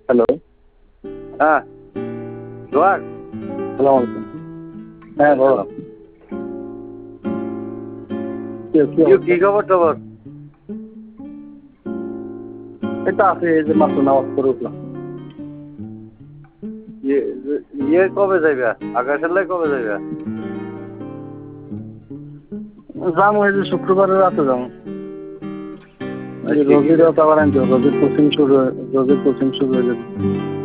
Hello. হ্যাঁ সোহাগ, সালাম আলাইকুম। হ্যাঁ বলো। কি খবর টবর? এটা আছে, এই যে মাত্র নামাজ পড়ে উঠলাম। ইয়ে কবে যাইবা? আকাশের লাই কবে যাইবা? যাম ওই যে শুক্রবারের রাতে যাম। রোজির রাত আবার আনতে হবে, রোজির কোচিং শুরু হয়ে যাবে।